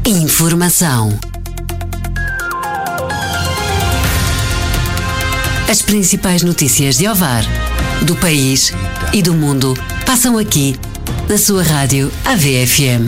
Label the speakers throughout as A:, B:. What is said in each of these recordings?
A: Informação. As principais notícias de Ovar, do país e do mundo passam aqui na sua rádio AVFM.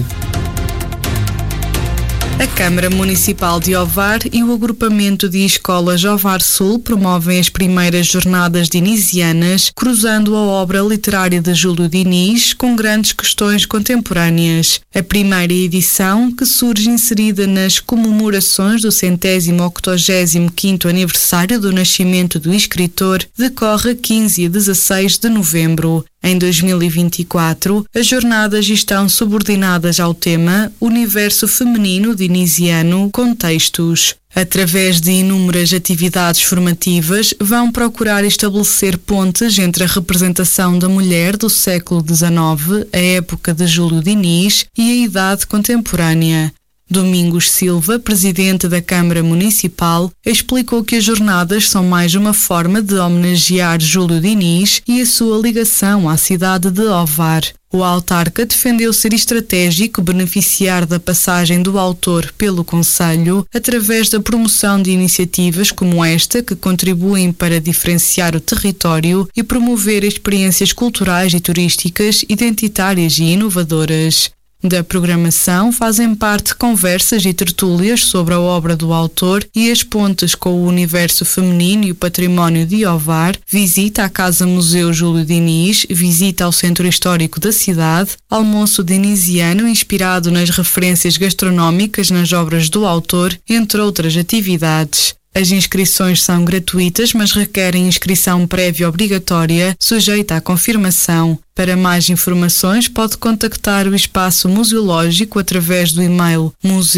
B: A Câmara Municipal de Ovar e o agrupamento de escolas Ovar Sul promovem as primeiras jornadas dinisianas, cruzando a obra literária de Júlio Diniz com grandes questões contemporâneas. A primeira edição, que surge inserida nas comemorações do 185º aniversário do nascimento do escritor, decorre a 15 e 16 de novembro. Em 2024, as jornadas estão subordinadas ao tema Universo Feminino Dinisiano Contextos. Através de inúmeras atividades formativas, vão procurar estabelecer pontes entre a representação da mulher do século XIX, a época de Júlio Diniz, e a idade contemporânea. Domingos Silva, presidente da Câmara Municipal, explicou que as jornadas são mais uma forma de homenagear Júlio Diniz e a sua ligação à cidade de Ovar. O autarca defendeu ser estratégico beneficiar da passagem do autor pelo concelho através da promoção de iniciativas como esta, que contribuem para diferenciar o território e promover experiências culturais e turísticas identitárias e inovadoras. Da programação fazem parte conversas e tertúlias sobre a obra do autor e as pontes com o universo feminino e o património de Ovar, visita à Casa-Museu Júlio Diniz, visita ao Centro Histórico da cidade, almoço dinisiano inspirado nas referências gastronómicas nas obras do autor, entre outras atividades. As inscrições são gratuitas, mas requerem inscrição prévia obrigatória, sujeita à confirmação. Para mais informações, pode contactar o Espaço Museológico através do e-mail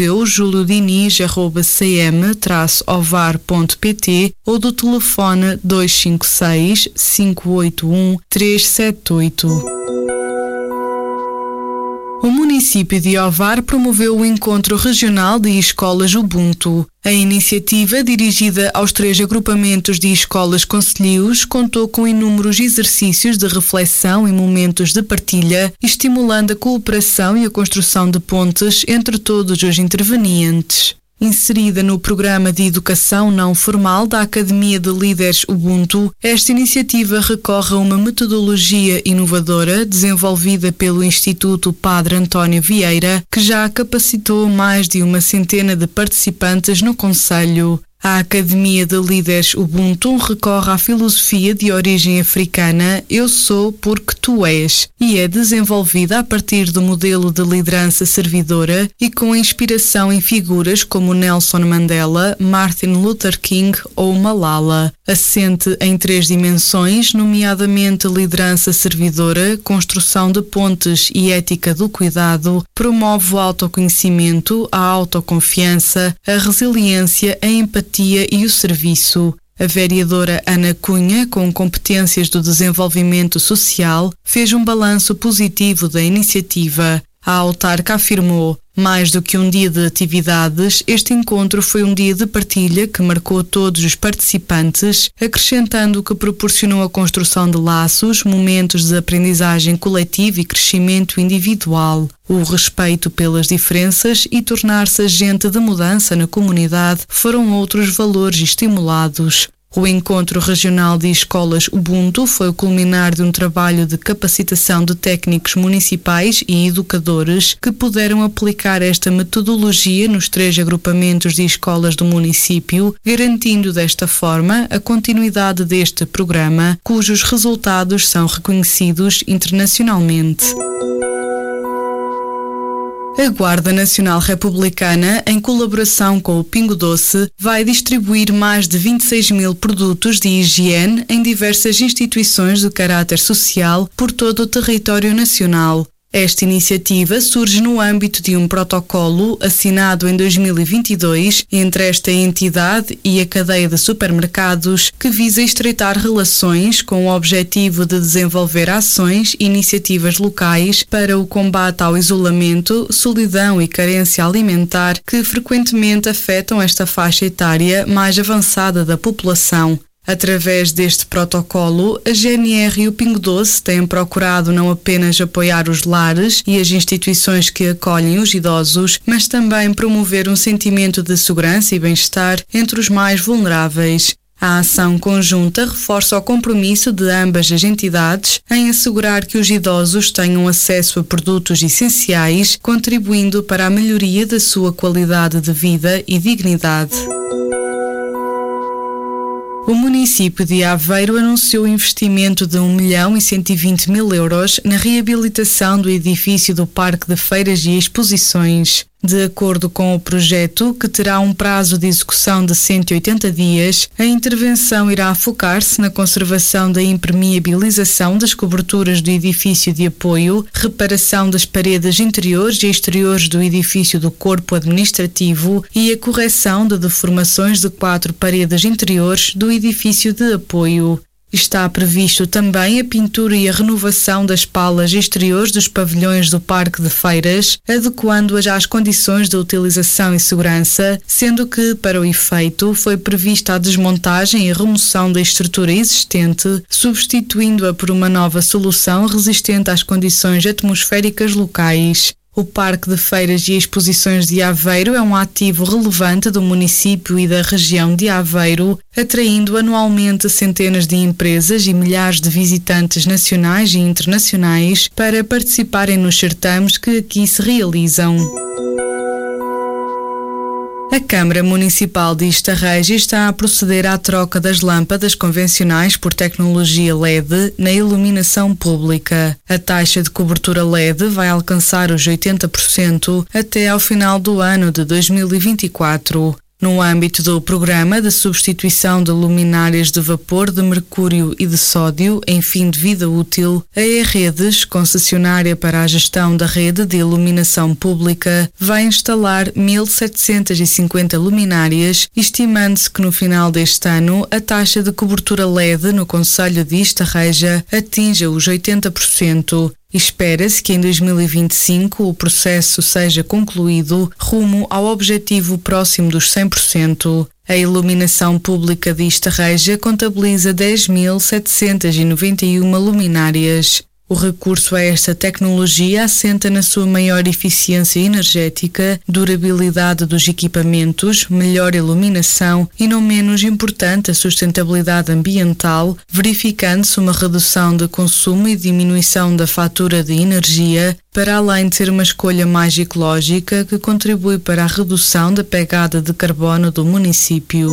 B: museojulio-diniz@cm-ovar.pt ou do telefone 256 581 378. O município de Ovar promoveu o Encontro Regional de Escolas Ubuntu. A iniciativa, dirigida aos 3 agrupamentos de escolas concelhios, contou com inúmeros exercícios de reflexão e momentos de partilha, estimulando a cooperação e a construção de pontes entre todos os intervenientes. Inserida no programa de educação não formal da Academia de Líderes Ubuntu, esta iniciativa recorre a uma metodologia inovadora desenvolvida pelo Instituto Padre António Vieira, que já capacitou mais de 100 de participantes no concelho. A Academia de Líderes Ubuntu recorre à filosofia de origem africana Eu Sou Porque Tu És e é desenvolvida a partir do modelo de liderança servidora e com inspiração em figuras como Nelson Mandela, Martin Luther King ou Malala. Assente em 3 dimensões, nomeadamente liderança servidora, construção de pontes e ética do cuidado, promove o autoconhecimento, a autoconfiança, a resiliência, a empatia e o serviço. A vereadora Ana Cunha, com competências do desenvolvimento social, fez um balanço positivo da iniciativa. A autarca afirmou: mais do que um dia de atividades, este encontro foi um dia de partilha que marcou todos os participantes, acrescentando que proporcionou a construção de laços, momentos de aprendizagem coletiva e crescimento individual. O respeito pelas diferenças e tornar-se agente de mudança na comunidade foram outros valores estimulados. O Encontro Regional de Escolas Ubuntu foi o culminar de um trabalho de capacitação de técnicos municipais e educadores que puderam aplicar esta metodologia nos 3 agrupamentos de escolas do município, garantindo desta forma a continuidade deste programa, cujos resultados são reconhecidos internacionalmente. A Guarda Nacional Republicana, em colaboração com o Pingo Doce, vai distribuir mais de 26.000 produtos de higiene em diversas instituições de caráter social por todo o território nacional. Esta iniciativa surge no âmbito de um protocolo assinado em 2022 entre esta entidade e a cadeia de supermercados que visa estreitar relações com o objetivo de desenvolver ações e iniciativas locais para o combate ao isolamento, solidão e carência alimentar que frequentemente afetam esta faixa etária mais avançada da população. Através deste protocolo, a GNR e o Pingo Doce têm procurado não apenas apoiar os lares e as instituições que acolhem os idosos, mas também promover um sentimento de segurança e bem-estar entre os mais vulneráveis. A ação conjunta reforça o compromisso de ambas as entidades em assegurar que os idosos tenham acesso a produtos essenciais, contribuindo para a melhoria da sua qualidade de vida e dignidade. O município de Aveiro anunciou o investimento de 1.120.000 euros na reabilitação do edifício do Parque de Feiras e Exposições. De acordo com o projeto, que terá um prazo de execução de 180 dias, a intervenção irá focar-se na conservação da impermeabilização das coberturas do edifício de apoio, reparação das paredes interiores e exteriores do edifício do corpo administrativo e a correção de deformações de 4 paredes interiores do edifício de apoio. Está previsto também a pintura e a renovação das palas exteriores dos pavilhões do Parque de Feiras, adequando-as às condições de utilização e segurança, sendo que, para o efeito, foi prevista a desmontagem e remoção da estrutura existente, substituindo-a por uma nova solução resistente às condições atmosféricas locais. O Parque de Feiras e Exposições de Aveiro é um ativo relevante do município e da região de Aveiro, atraindo anualmente centenas de empresas e milhares de visitantes nacionais e internacionais para participarem nos certames que aqui se realizam. A Câmara Municipal de Estarreja está a proceder à troca das lâmpadas convencionais por tecnologia LED na iluminação pública. A taxa de cobertura LED vai alcançar os 80% até ao final do ano de 2024. No âmbito do programa de substituição de luminárias de vapor de mercúrio e de sódio em fim de vida útil, a E-Redes, concessionária para a gestão da rede de iluminação pública, vai instalar 1.750 luminárias, estimando-se que no final deste ano a taxa de cobertura LED no concelho de Estarreja atinja os 80%. Espera-se que em 2025 o processo seja concluído rumo ao objetivo próximo dos 100%. A iluminação pública de Estarreja contabiliza 10.791 luminárias. O recurso a esta tecnologia assenta na sua maior eficiência energética, durabilidade dos equipamentos, melhor iluminação e, não menos importante, a sustentabilidade ambiental, verificando-se uma redução de consumo e diminuição da fatura de energia, para além de ser uma escolha mais ecológica que contribui para a redução da pegada de carbono do município.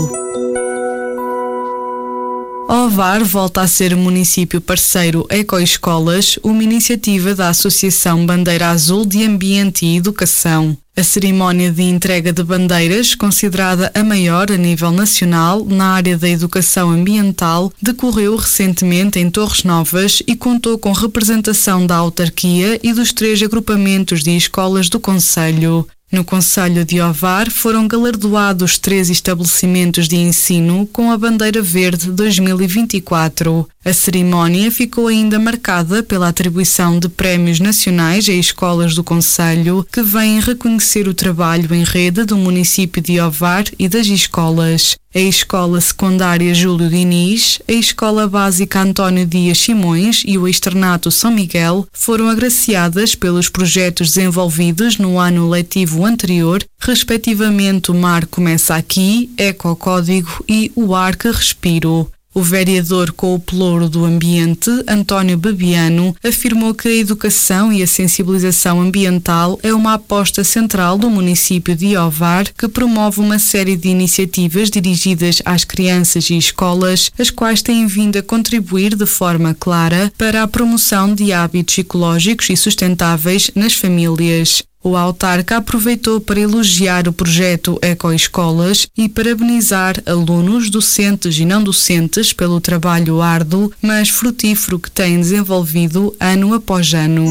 B: Ovar volta a ser município parceiro Ecoescolas, uma iniciativa da Associação Bandeira Azul de Ambiente e Educação. A cerimónia de entrega de bandeiras, considerada a maior a nível nacional na área da educação ambiental, decorreu recentemente em Torres Novas e contou com representação da autarquia e dos 3 agrupamentos de escolas do concelho. No concelho de Ovar foram galardoados 3 estabelecimentos de ensino com a Bandeira Verde 2024. A cerimónia ficou ainda marcada pela atribuição de prémios nacionais a escolas do concelho que vêm reconhecer o trabalho em rede do município de Ovar e das escolas. A Escola Secundária Júlio Diniz, a Escola Básica António Dias Simões e o Externato São Miguel foram agraciadas pelos projetos desenvolvidos no ano letivo anterior, respectivamente o Mar Começa Aqui, Ecocódigo e o Ar que Respiro. O vereador com o pelouro do ambiente, António Bebiano, afirmou que a educação e a sensibilização ambiental é uma aposta central do município de Ovar, que promove uma série de iniciativas dirigidas às crianças e escolas, as quais têm vindo a contribuir de forma clara para a promoção de hábitos ecológicos e sustentáveis nas famílias. O autarca aproveitou para elogiar o projeto Ecoescolas e parabenizar alunos, docentes e não docentes pelo trabalho árduo, mas frutífero que têm desenvolvido ano após ano.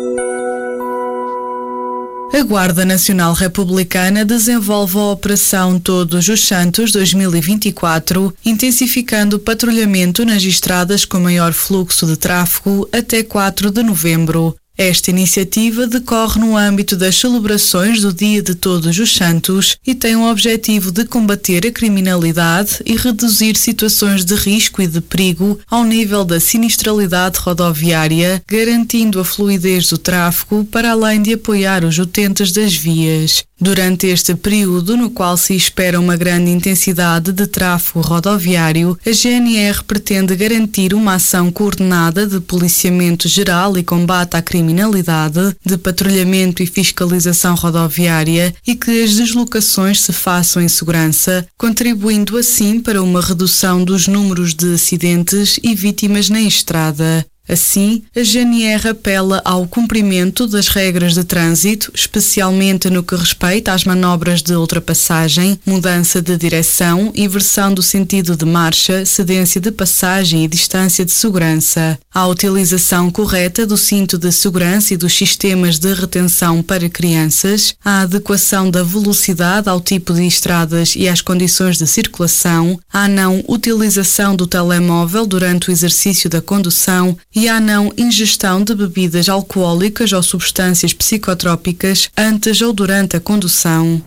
B: A Guarda Nacional Republicana desenvolve a Operação Todos os Santos 2024, intensificando o patrulhamento nas estradas com maior fluxo de tráfego até 4 de novembro. Esta iniciativa decorre no âmbito das celebrações do Dia de Todos os Santos e tem o objetivo de combater a criminalidade e reduzir situações de risco e de perigo ao nível da sinistralidade rodoviária, garantindo a fluidez do tráfego para além de apoiar os utentes das vias. Durante este período, no qual se espera uma grande intensidade de tráfego rodoviário, a GNR pretende garantir uma ação coordenada de policiamento geral e combate à criminalidade, de patrulhamento e fiscalização rodoviária e que as deslocações se façam em segurança, contribuindo assim para uma redução dos números de acidentes e vítimas na estrada. Assim, a GNR apela ao cumprimento das regras de trânsito, especialmente no que respeita às manobras de ultrapassagem, mudança de direção, inversão do sentido de marcha, cedência de passagem e distância de segurança, à utilização correta do cinto de segurança e dos sistemas de retenção para crianças, à adequação da velocidade ao tipo de estradas e às condições de circulação, à não utilização do telemóvel durante o exercício da condução e à não ingestão de bebidas alcoólicas ou substâncias psicotrópicas antes ou durante a condução.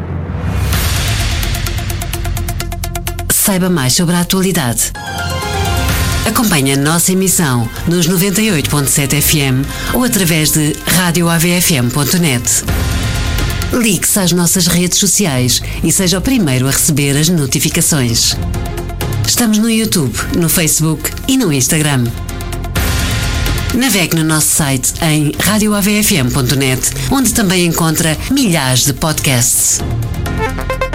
A: Saiba mais sobre a atualidade. Acompanhe a nossa emissão nos 98.7 FM ou através de radioavfm.net. Ligue-se às nossas redes sociais e seja o primeiro a receber as notificações. Estamos no YouTube, no Facebook e no Instagram. Navegue no nosso site em radioavfm.net, onde também encontra milhares de podcasts.